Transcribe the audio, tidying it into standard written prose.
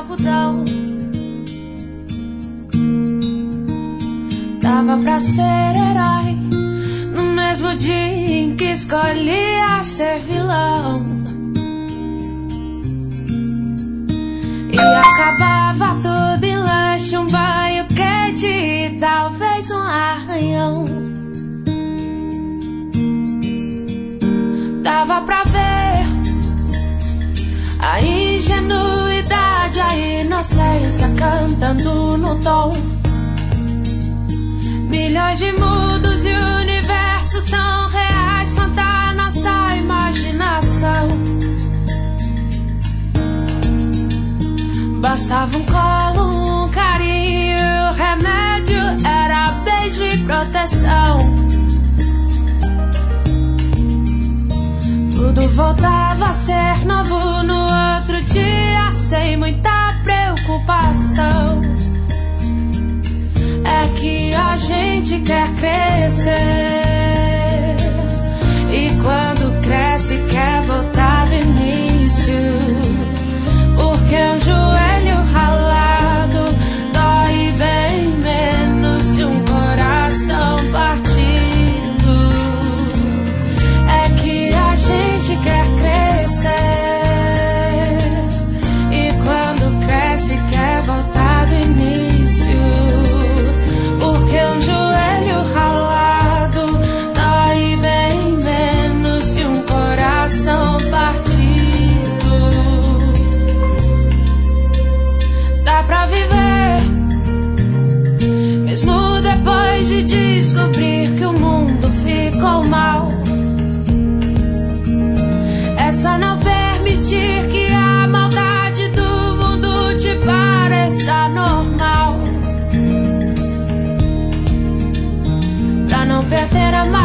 algodão. Dava pra ser herói no mesmo dia em que escolhia ser vilão. E acabava tudo em lanche, um banho quente e talvez um arranhão. Dava pra ver a ingenuidade, a inocência cantando no tom. Milhões de mundos e universos tão reais quanto a nossa imaginação. Bastava um colo, um carinho, o remédio era beijo e proteção. Tudo voltava a ser novo no outro dia, sem muita preocupação. É que a gente quer crescer, e quando cresce quer voltar do início. Porque um joelho ralado dói bem menos que um coração partido. É que a gente quer crescer, e quando cresce quer voltar do início. Porque um joelho ralado dói bem menos que um coração partido. Dá pra viver, mesmo depois de descobrir que o mundo ficou mal. É só não permitir que a maldade do mundo te pareça normal, pra não perder a